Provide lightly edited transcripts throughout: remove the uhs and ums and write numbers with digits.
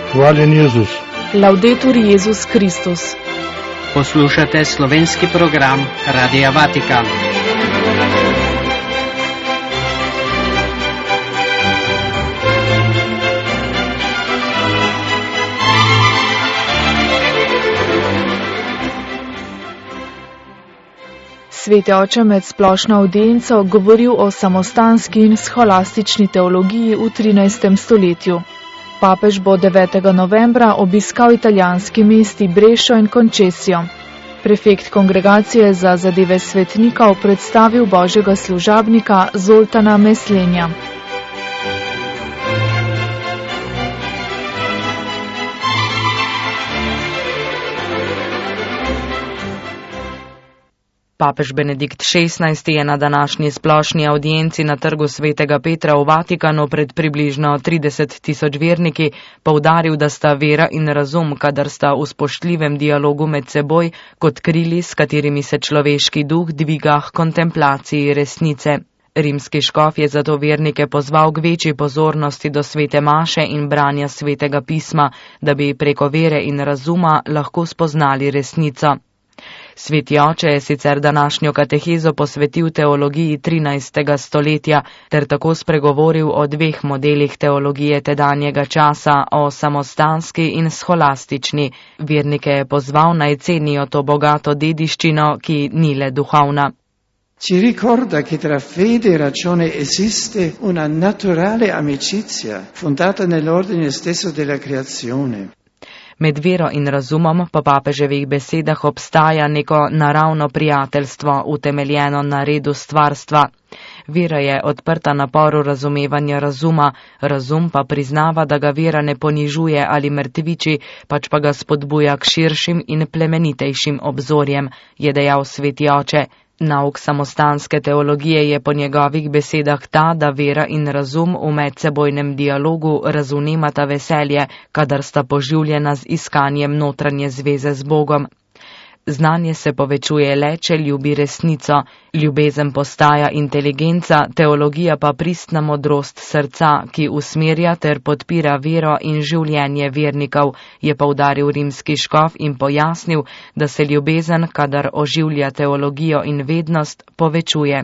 Hvaljen Jezus. Laudetur Jezus Kristus. Poslušate slovenski program Radia Vatikan. Sveti oče med splošno avdienco govoril o samostanski in scholastični teologiji v 13. stoletju. Papež bo 9. novembra obiskal italijanski mesti Brešo in Concesio. Prefekt kongregacije za zadeve svetnikov predstavil božjega služabnika Zoltana Meslenja. Papež Benedikt XVI je na današnji splošni avdienci na trgu Svetega Petra v Vatikanu pred približno 30.000 verniki poudaril, da sta vera in razum, kadar sta v spoštljivem dialogu med seboj, kot krili, s katerimi se človeški duh dviga k kontemplaciji resnice. Rimski škof je zato vernike pozval k večji pozornosti do svete maše in branja svetega pisma, da bi preko vere in razuma lahko spoznali resnico. Sveti oče je sicer današnjo katehezo posvetil teologiji 13. stoletja ter tako spregovoril o dveh modelih teologije tedanjega časa, o samostanski in scholastični. Vernike je pozval naj cenijo to bogato dediščino, ki ni le duhovna. Ci ricorda che tra fede e ragione esiste una naturale amicizia fondata nell'ordine stesso della creazione. Med vero in razumom po papeževih besedah obstaja neko naravno prijateljstvo, utemeljeno na redu stvarstva. Vera je odprta naporu razumevanja razuma, razum pa priznava, da ga vera ne ponižuje ali mrtviči, pač pa ga spodbuja k širšim in plemenitejšim obzorjem, je dejal sveti oče. Nauk samostanske teologije je po njegovih besedah ta, da vera in razum v medsebojnem dialogu razumemata veselje, kadar sta poživljena z iskanjem notranje zveze z Bogom. Znanje se povečuje le, če ljubi resnico, ljubezen postaja inteligenca, teologija pa pristna modrost srca, ki usmerja ter podpira vero in življenje vernikov, je poudaril rimski škof in pojasnil, da se ljubezen, kadar oživlja teologijo in vednost, povečuje.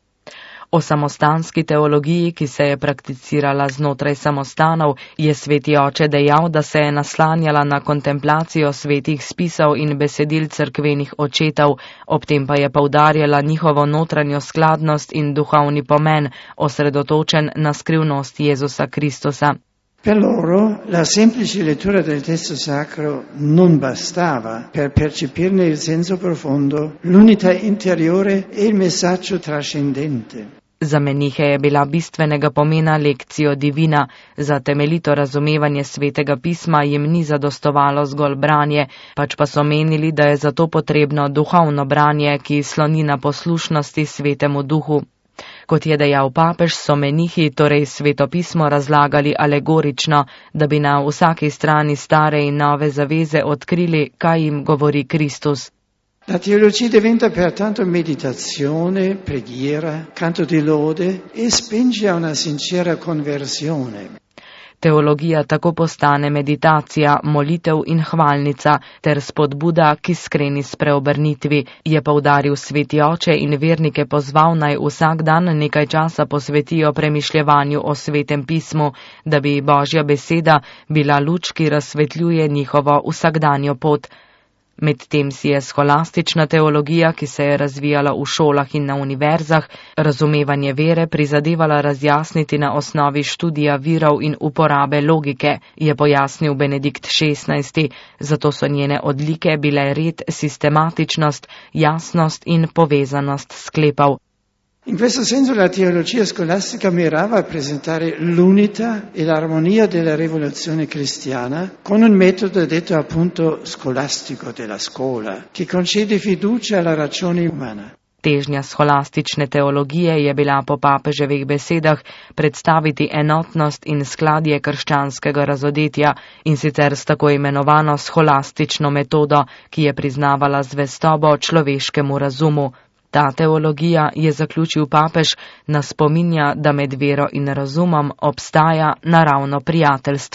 O samostanski teologiji, ki se je prakticirala znotraj samostanov, je sveti oče dejal, da se je naslanjala na kontemplacijo svetih spisov in besedil cerkvenih očetov, ob tem pa je poudarjala njihovo notranjo skladnost in duhovni pomen, osredotočen na skrivnost Jezusa Kristusa. Per loro la semplice lettura del testo sacro non bastava per percepirne il senso profondo, l'unità interiore e il messaggio trascendente. Za menihe je bila bistvenega pomena lekcijo divina, za temeljito razumevanje svetega pisma jim ni zadostovalo zgolj branje, pač pa so menili, da je zato potrebno duhovno branje, ki sloni na poslušnosti svetemu duhu. Kot je dejal papež, so menihi torej sveto pismo razlagali alegorično, da bi na vsaki strani stare in nove zaveze odkrili, kaj jim govori Kristus. La teologia diventa pertanto meditazione, preghiera, canto di lode e spinge a una sincera conversione. Teologija tako postane meditacija, molitev in hvalnica ter spodbuda k iskreni spreobrnitvi, je poudaril sveti oče in vernike pozval naj vsak dan nekaj časa posvetijo premišljevanju o svetem pismu, da bi Božja beseda bila luč, ki razsvetljuje njihovo vsakdanjo pot. Medtem si je scholastična teologija, ki se je razvijala v šolah in na univerzah, razumevanje vere prizadevala razjasniti na osnovi študija virov in uporabe logike, je pojasnil Benedikt XVI, zato so njene odlike bile red, sistematičnost, jasnost in povezanost sklepov. In questo senso la teologia scolastica mirava a presentare l'unità e l'armonia della rivoluzione cristiana con un metodo detto appunto scolastico della scuola, che concede fiducia alla ragione umana. Težnja scholastične teologije je bila po papeževih besedah predstaviti enotnost in skladje krščanskega razodetja in sicer s tako imenovano scholastično metodo, ki je priznavala zvestobo človeškemu razumu. Ta teologija, je zaključil papež, nas spominja, da med vero in razumom obstaja naravno prijateljstvo.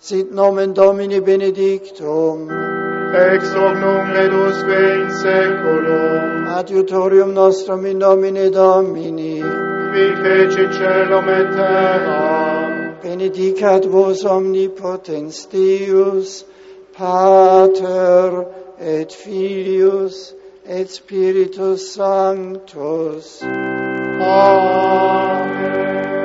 Sit nomen Domini benedictum. Ex hoc nunc et usque in seculum. Adiutorium nostrum in nomine Domini. Qui fecit caelum et terram. Benedicat vos omnipotens Deus, Pater et Filius et Spiritus Sanctus. Amen.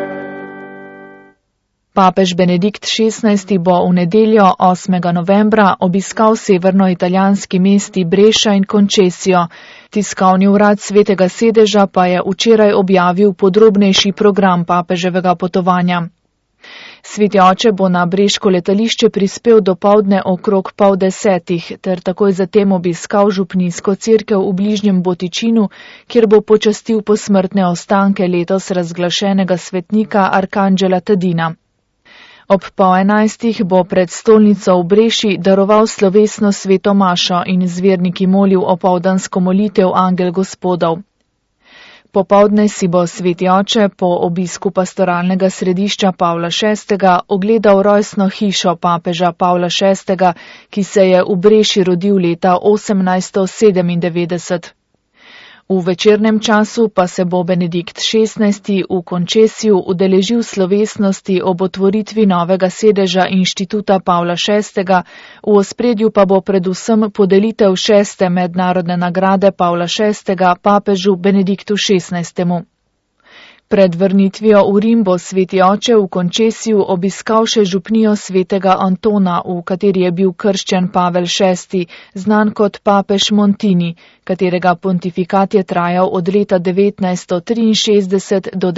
Papež Benedikt XVI. Bo v nedeljo 8. novembra obiskal severno-italijanski mesti Breša in Concesio. Tiskovni urad Svetega sedeža pa je včeraj objavil podrobnejši program papeževega potovanja. Sveti oče bo na breško letališče prispel dopoldne okrog 9:30 ter takoj zatem obiskal župnijsko cerkev v bližnjem Botičinu, kjer bo počastil posmrtne ostanke letos razglašenega svetnika Arkanđela Tadina. Ob 10:30 bo pred stolnico v Breši daroval slovesno sveto mašo in z verniki molil opoldansko molitev Angel Gospodov. Popoldne si bo sveti oče po obisku pastoralnega središča Pavla VI. Ogledal rojstno hišo papeža Pavla VI., ki se je v Breši rodil leta 1897. V večernem času pa se bo Benedikt XVI. V Concesiju udeležil slovesnosti ob otvoritvi novega sedeža inštituta Pavla VI., v ospredju pa bo predvsem podelitev 6. mednarodne nagrade Pavla VI. Papežu Benediktu XVI. Pred vrnitvijo v Rim bo sveti oče v Concesiju obiskal še župnijo svetega Antona, v kateri je bil krščen Pavel VI., znan kot papež Montini, katerega pontifikat je trajal od leta 1963 do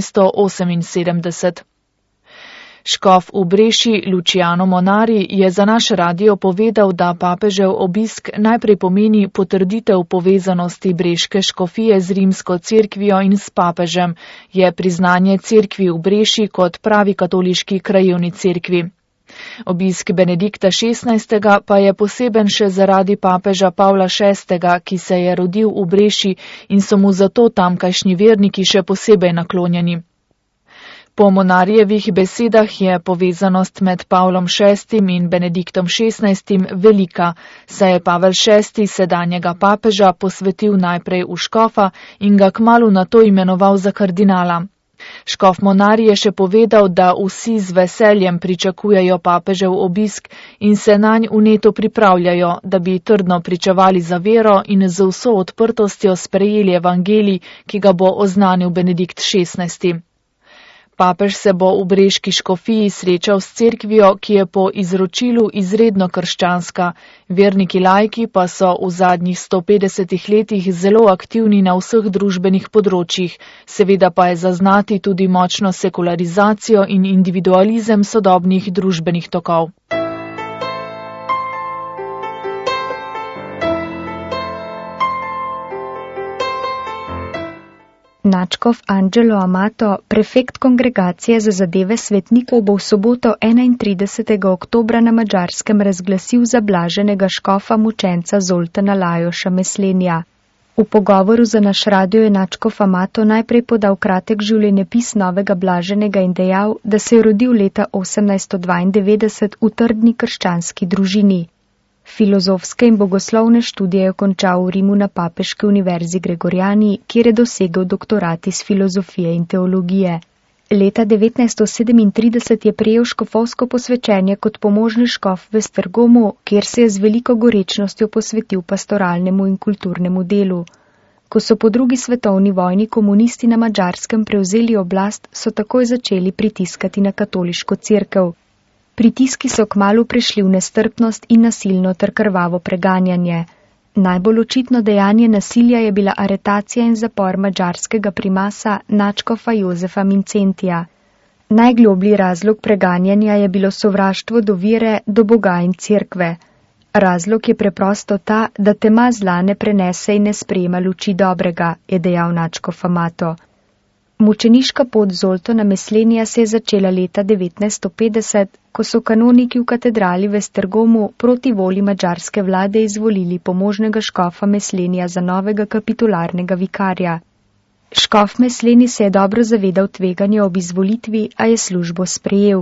1978. Škof v Breši Luciano Monari je za naš radio povedal, da papežev obisk najprej pomeni potrditev povezanosti breške škofije z rimsko cerkvijo in s papežem, je priznanje cerkvi v Breši kot pravi katoliški krajevni cerkvi. Obisk Benedikta XVI. Pa je poseben še zaradi papeža Pavla VI., ki se je rodil v Breši in so mu zato tamkajšnji verniki še posebej naklonjeni. Po Monarijevih besedah je povezanost med Pavlom VI. In Benediktom XVI. Velika, saj je Pavel VI. Sedanjega papeža posvetil najprej v škofa in ga kmalu nato imenoval za kardinala. Škof Monari je še povedal, da vsi z veseljem pričakujejo papežev obisk in se nanj vneto pripravljajo, da bi trdno pričevali za vero in z vso odprtostjo sprejeli evangelij, ki ga bo oznanil Benedikt XVI. Papež se bo v breški škofiji srečal s cerkvijo, ki je po izročilu izredno krščanska. Verniki laiki pa so v zadnjih 150 letih zelo aktivni na vseh družbenih področjih, seveda pa je zaznati tudi močno sekularizacijo in individualizem sodobnih družbenih tokov. Nadškof Angelo Amato, prefekt kongregacije za zadeve svetnikov, bo v soboto 31. oktobra na Madžarskem razglasil za blaženega škofa mučenca Zoltana Lajoša Meslenja. V pogovoru za naš radio je nadškof Amato najprej podal kratek življenjepis novega blaženega in dejal, da se je rodil leta 1892 v trdni krščanski družini. Filozofske in bogoslovne študije je končal v Rimu na Papeški univerzi Gregoriani, kjer je dosegel doktorat iz filozofije in teologije. Leta 1937 je prejel škofovsko posvečenje kot pomožni škof v Esztergomu, kjer se je z veliko gorečnostjo posvetil pastoralnemu in kulturnemu delu. Ko so po drugi svetovni vojni komunisti na Madžarskem prevzeli oblast, so takoj začeli pritiskati na katoliško cerkev. Pritiski so kmalu prešli v nestrpnost in nasilno ter krvavo preganjanje. Najbolj očitno dejanje nasilja je bila aretacija in zapor madžarskega primasa nadškofa Jozefa Mincentija. Najgloblji razlog preganjanja je bilo sovraštvo do vere, do Boga in cerkve. Razlog je preprosto ta, da tema zla ne prenese in ne sprejema luči dobrega, je dejal nadškof Amato. Mučeniška pot Zoltana Meslenija se je začela leta 1950, ko so kanoniki v katedrali v Esztergomu proti volji madžarske vlade izvolili pomožnega škofa Meslenija za novega kapitularnega vikarja. Škof Mesleni se je dobro zavedal tveganja ob izvolitvi, a je službo sprejel.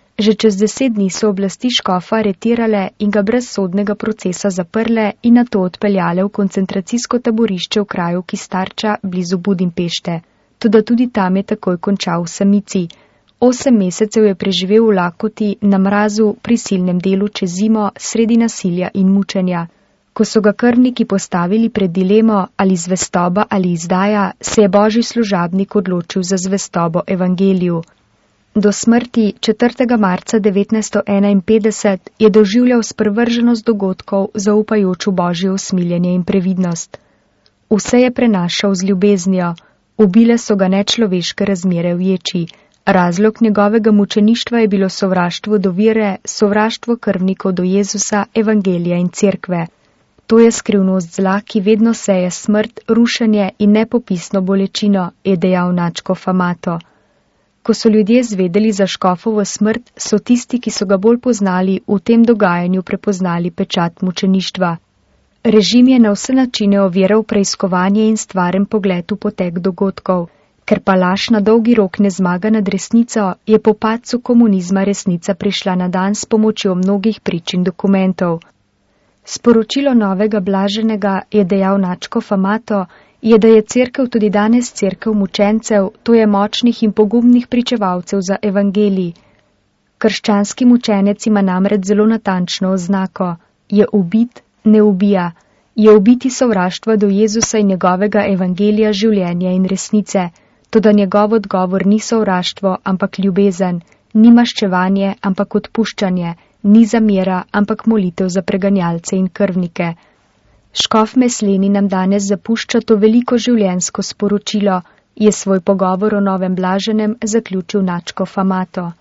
Že čez 10 dni so oblasti škofa aretirale in ga brez sodnega procesa zaprle in nato odpeljale v koncentracijsko taborišče v kraju Kistarča blizu Budimpešte. Toda tudi tam je takoj končal v samici. 8 mesecev je preživel v lakoti, na mrazu, prisilnem delu čez zimo, sredi nasilja in mučenja. Ko so ga krvniki postavili pred dilemo ali zvestoba ali izdaja, se je božji služabnik odločil za zvestobo evangeliju. Do smrti 4. marca 1951 je doživljal sprevrženost dogodkov, zaupajoč v božje usmiljenje in previdnost. Vse je prenašal z ljubeznijo, ubile so ga nečloveške razmere v ječi. Razlog njegovega mučeništva je bilo sovraštvo do vere, sovraštvo krvnikov do Jezusa, evangelija in cerkve. To je skrivnost zla, ki vedno seje smrt, rušenje in nepopisno bolečino, je dejal nadškof Amato. Ko so ljudje zvedeli za škofovo smrt, so tisti, ki so ga bolj poznali, v tem dogajanju prepoznali pečat mučeništva. Režim je na vse načine oviral preiskovanje in stvaren pogled v potek dogodkov. Ker pa laž na dolgi rok ne zmaga nad resnico, je po padcu komunizma resnica prišla na dan s pomočjo mnogih prič in dokumentov. Sporočilo novega blaženega, je dejal nadškof Amato, je, da je cerkev tudi danes cerkev mučencev, to je močnih in pogumnih pričevalcev za evangelij. Krščanski mučenec ima namreč zelo natančno oznako: je ubit, ne ubija, je ubiti sovraštva do Jezusa in njegovega evangelija življenja in resnice, toda njegov odgovor ni sovraštvo, ampak ljubezen, ni maščevanje, ampak odpuščanje, ni zamera, ampak molitev za preganjalce in krvnike. Škof Mesleni nam danes zapušča to veliko življenjsko sporočilo, je svoj pogovor o novem blaženem zaključil nadškof Amato.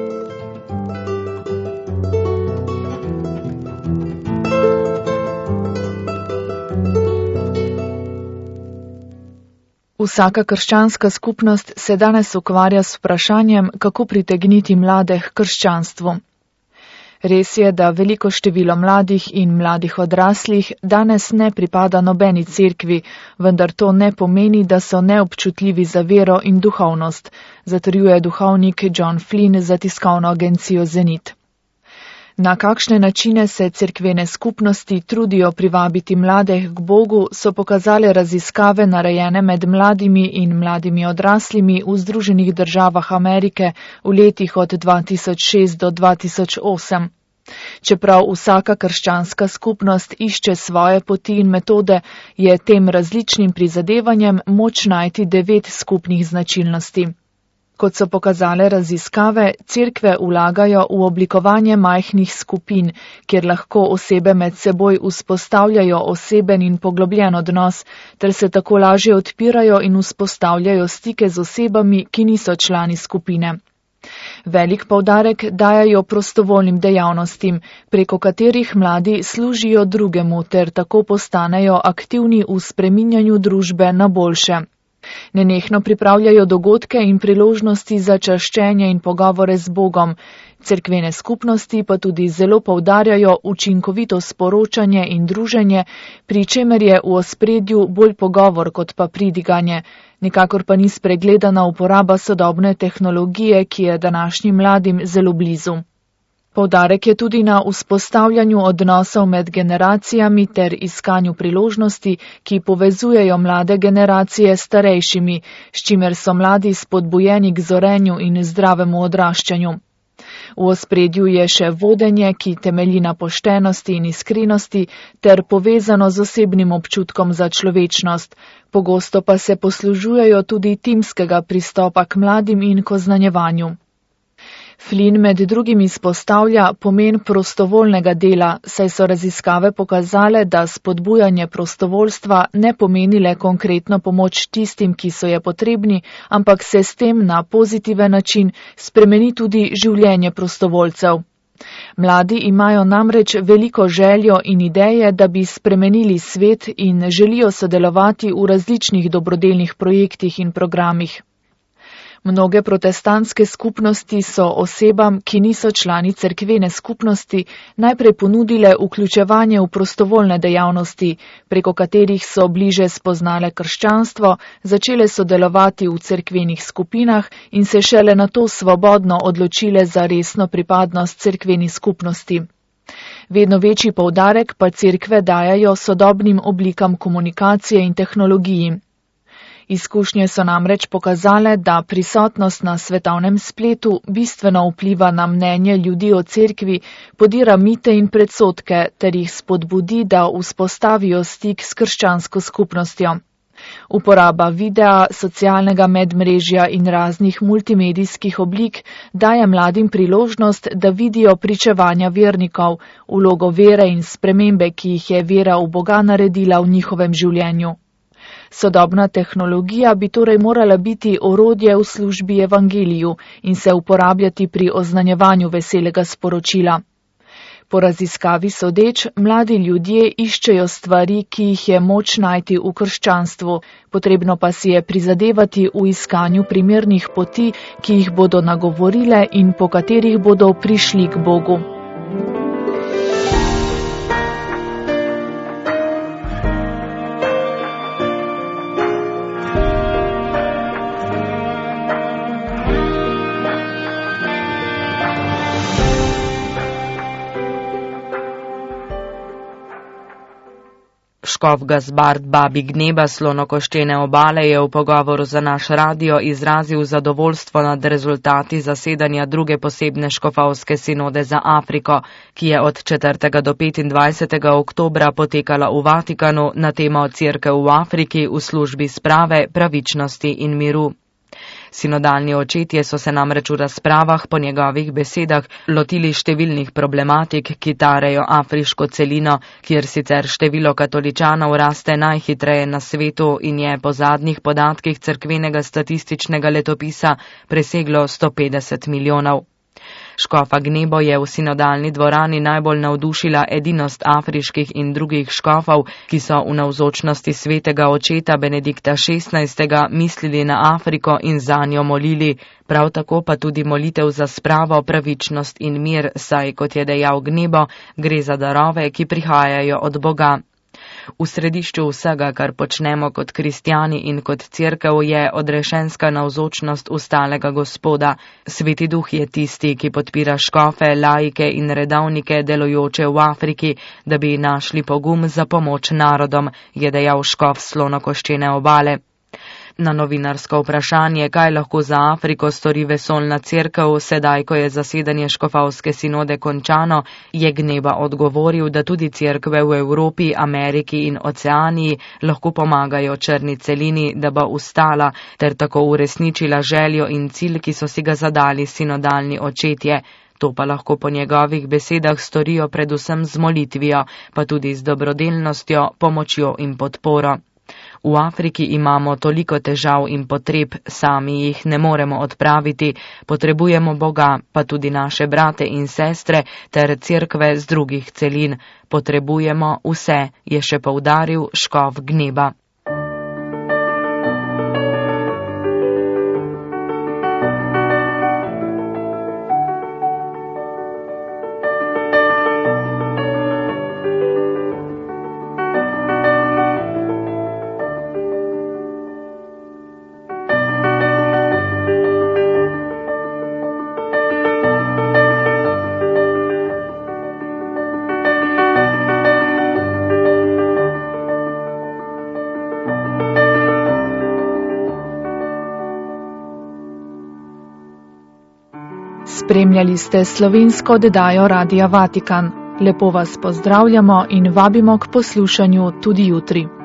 Vsaka krščanska skupnost se danes ukvarja s vprašanjem, kako pritegniti mlade k krščanstvu. Res je, da veliko število mladih in mladih odraslih danes ne pripada nobeni cerkvi, vendar to ne pomeni, da so neobčutljivi za vero in duhovnost, zatrjuje duhovnik John Flynn za tiskovno agencijo Zenit. Na kakšne načine se cerkvene skupnosti trudijo privabiti mlade k Bogu, so pokazale raziskave narejene med mladimi in mladimi odraslimi v Združenih državah Amerike v letih od 2006 do 2008. Čeprav vsaka krščanska skupnost išče svoje poti in metode, je tem različnim prizadevanjem moč najti 9 skupnih značilnosti. Kot so pokazale raziskave, cerkve vlagajo v oblikovanje majhnih skupin, kjer lahko osebe med seboj vzpostavljajo oseben in poglobljen odnos, ter se tako lažje odpirajo in vzpostavljajo stike z osebami, ki niso člani skupine. Velik poudarek dajajo prostovoljnim dejavnostim, preko katerih mladi služijo drugemu ter tako postanejo aktivni v spreminjanju družbe na boljše. Nenehno pripravljajo dogodke in priložnosti za čaščenje in pogovore z Bogom. Cerkvene skupnosti pa tudi zelo poudarjajo učinkovito sporočanje in druženje, pri čemer je v ospredju bolj pogovor kot pa pridiganje. Nikakor pa ni spregledana uporaba sodobne tehnologije, ki je današnjim mladim zelo blizu. Poudarek je tudi na vzpostavljanju odnosov med generacijami ter iskanju priložnosti, ki povezujejo mlade generacije s starejšimi, s čimer so mladi spodbujeni k zorenju in zdravemu odraščanju. V ospredju je še vodenje, ki temelji na poštenosti in iskrenosti, ter povezano z osebnim občutkom za človečnost. Pogosto pa se poslužujejo tudi timskega pristopa k mladim in k oznanjevanju. Flynn med drugim izpostavlja pomen prostovoljnega dela, saj so raziskave pokazale, da spodbujanje prostovoljstva ne pomeni le konkretno pomoč tistim, ki so je potrebni, ampak se s tem na pozitiven način spremeni tudi življenje prostovoljcev. Mladi imajo namreč veliko željo in ideje, da bi spremenili svet in želijo sodelovati v različnih dobrodelnih projektih in programih. Mnoge protestantske skupnosti so osebam, ki niso člani cerkvene skupnosti, najprej ponudile vključevanje v prostovoljne dejavnosti, preko katerih so bliže spoznale krščanstvo, začele sodelovati v cerkvenih skupinah in se šele nato svobodno odločile za resno pripadnost cerkveni skupnosti. Vedno večji poudarek pa cerkve dajajo sodobnim oblikam komunikacije in tehnologiji. Izkušnje so namreč pokazale, da prisotnost na svetovnem spletu bistveno vpliva na mnenje ljudi o cerkvi, podira mite in predsodke ter jih spodbudi, da vzpostavijo stik s krščansko skupnostjo. Uporaba videa, socialnega medmrežja in raznih multimedijskih oblik daje mladim priložnost, da vidijo pričevanja vernikov, vlogo vere in spremembe, ki jih je vera v Boga naredila v njihovem življenju. Sodobna tehnologija bi torej morala biti orodje v službi evangeliju in se uporabljati pri oznanjevanju veselega sporočila. Po raziskavi sodeč, mladi ljudje iščejo stvari, ki jih je moč najti v krščanstvu, potrebno pa si je prizadevati v iskanju primernih poti, ki jih bodo nagovorile in po katerih bodo prišli k Bogu. Škof Gaspard Babi Gneba Slonokoščene obale je v pogovoru za naš radio izrazil zadovoljstvo nad rezultati zasedanja druge posebne škofovske sinode za Afriko, ki je od 4. do 25. oktobra potekala v Vatikanu na temo Cerkev v Afriki v službi sprave, pravičnosti in miru. Sinodalni očetje so se namreč v razpravah po njegovih besedah lotili številnih problematik, ki tarejo afriško celino, kjer sicer število katoličanov raste najhitreje na svetu in je po zadnjih podatkih cerkvenega statističnega letopisa preseglo 150 milijonov. Škofa Gnebo je v sinodalni dvorani najbolj navdušila edinost afriških in drugih škofov, ki so v navzočnosti svetega očeta Benedikta XVI. Mislili na Afriko in zanjo molili, prav tako pa tudi molitev za spravo, pravičnost in mir, saj, kot je dejal Gnebo, gre za darove, ki prihajajo od Boga. V središču vsega, kar počnemo kot kristjani in kot cerkev, je odrešenska navzočnost ustalega Gospoda. Sveti Duh je tisti, ki podpira škofe, laike in redovnike delujoče v Afriki, da bi našli pogum za pomoč narodom, je dejal škof Slonokoščene obale. Na novinarsko vprašanje, kaj lahko za Afriko stori vesoljna cerkev, sedaj, ko je zasedanje škofovske sinode končano, je Gneba odgovoril, da tudi cerkve v Evropi, Ameriki in Oceaniji lahko pomagajo črni celini, da bo ustala, ter tako uresničila željo in cilj, ki so si ga zadali sinodalni očetje. To pa lahko po njegovih besedah storijo predvsem z molitvijo, pa tudi z dobrodelnostjo, pomočjo in podporo. V Afriki imamo toliko težav in potreb, sami jih ne moremo odpraviti, potrebujemo Boga, pa tudi naše brate in sestre ter cerkve z drugih celin. Potrebujemo vse, je še poudaril škof Gneba. Spremljali ste slovensko oddajo Radia Vatikan. Lepo vas pozdravljamo in vabimo k poslušanju tudi jutri.